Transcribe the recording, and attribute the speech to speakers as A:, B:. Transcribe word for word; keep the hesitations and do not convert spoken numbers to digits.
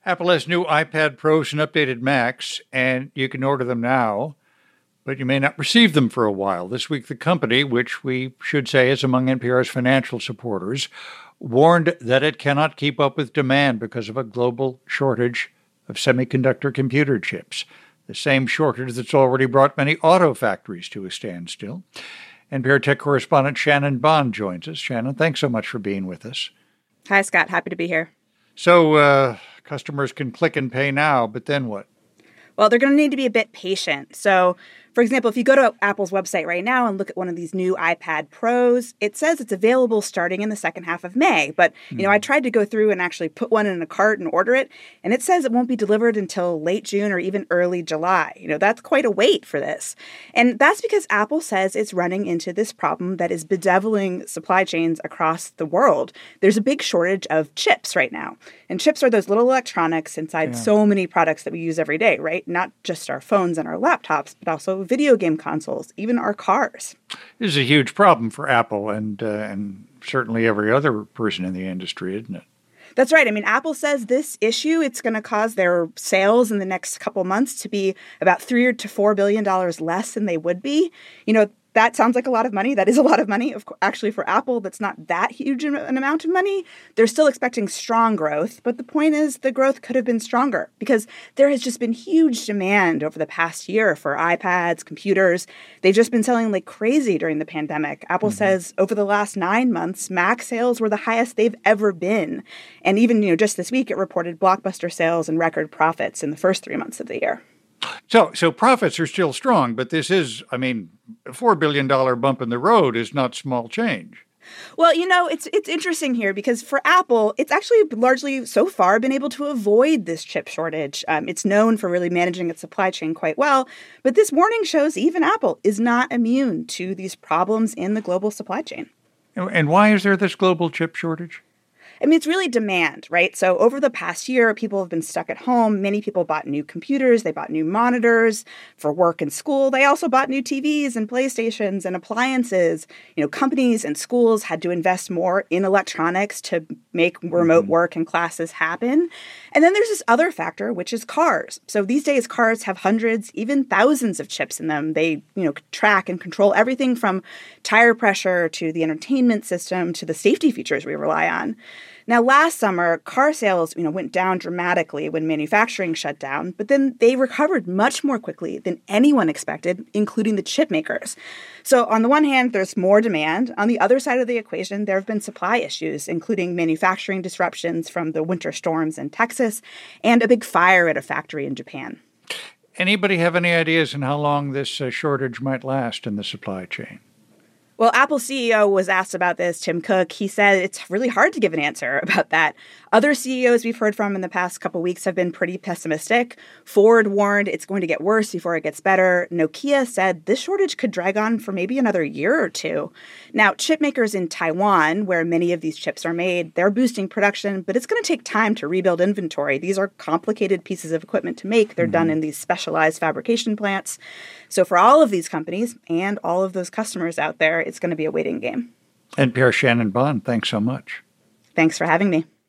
A: Apple has new iPad Pros and updated Macs, and you can order them now, but you may not receive them for a while. This week, the company, which we should say is among N P R's financial supporters, warned that it cannot keep up with demand because of a global shortage of semiconductor computer chips, the same shortage that's already brought many auto factories to a standstill. N P R tech correspondent Shannon Bond joins us. Shannon, thanks so much for being with us.
B: Hi, Scott. Happy to be here.
A: So uh, customers can click and pay now, but then what?
B: Well, they're going to need to be a bit patient. So, for example, if you go to Apple's website right now and look at one of these new iPad Pros, it says it's available starting in the second half of May. But, you mm. know, I tried to go through and actually put one in a cart and order it, and it says it won't be delivered until late June or even early July. You know, that's quite a wait for this. And that's because Apple says it's running into this problem that is bedeviling supply chains across the world. There's a big shortage of chips right now. And chips are those little electronics inside yeah. so many products that we use every day, right? Not just our phones and our laptops, but also video game consoles, even our cars.
A: This is a huge problem for Apple and uh, and certainly every other person in the industry, isn't it?
B: That's right. I mean, Apple says this issue, it's going to cause their sales in the next couple months to be about three to four billion dollars less than they would be. You know, that sounds like a lot of money. That is a lot of money. Of course, actually, for Apple, that's not that huge an amount of money. They're still expecting strong growth. But the point is the growth could have been stronger because there has just been huge demand over the past year for iPads, computers. They've just been selling like crazy during the pandemic. Apple mm-hmm. says over the last nine months, Mac sales were the highest they've ever been. And even, you know, just this week, it reported blockbuster sales and record profits in the first three months of the year.
A: So so profits are still strong, but this is, I mean, a four billion dollars bump in the road is not small change.
B: Well, you know, it's it's interesting here because for Apple, it's actually largely so far been able to avoid this chip shortage. Um, it's known for really managing its supply chain quite well. But this warning shows even Apple is not immune to these problems in the global supply chain.
A: And why is there this global chip shortage?
B: I mean, it's really demand, right? So over the past year, people have been stuck at home. Many people bought new computers. They bought new monitors for work and school. They also bought new T Vs and PlayStations and appliances. You know, companies and schools had to invest more in electronics to make remote work and classes happen. And then there's this other factor, which is cars. So these days, cars have hundreds, even thousands of chips in them. They, you know, track and control everything from tire pressure to the entertainment system to the safety features we rely on. Now, last summer, car sales, you know, went down dramatically when manufacturing shut down, but then they recovered much more quickly than anyone expected, including the chip makers. So on the one hand, there's more demand. On the other side of the equation, there have been supply issues, including manufacturing disruptions from the winter storms in Texas and a big fire at a factory in Japan.
A: Anybody have any ideas on how long this uh, shortage might last in the supply chain?
B: Well, Apple C E O was asked about this, Tim Cook. He said it's really hard to give an answer about that. Other C E Os we've heard from in the past couple of weeks have been pretty pessimistic. Ford warned it's going to get worse before it gets better. Nokia said this shortage could drag on for maybe another year or two. Now, chip makers in Taiwan, where many of these chips are made, they're boosting production, but it's going to take time to rebuild inventory. These are complicated pieces of equipment to make. They're mm-hmm. done in these specialized fabrication plants. So for all of these companies and all of those customers out there, it's going to be a waiting game.
A: N P R Shannon Bond, thanks so much.
B: Thanks for having me.